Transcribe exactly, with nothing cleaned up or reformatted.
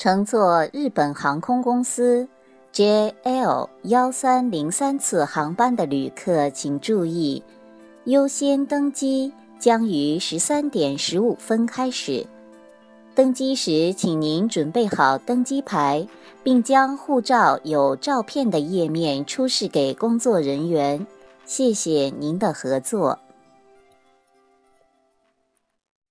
乘坐日本航空公司 J L 一三零三 次航班的旅客请注意，优先登机将于十三点十五分开始。登机时，请您准备好登机牌，并将护照有照片的页面出示给工作人员。谢谢您的合作。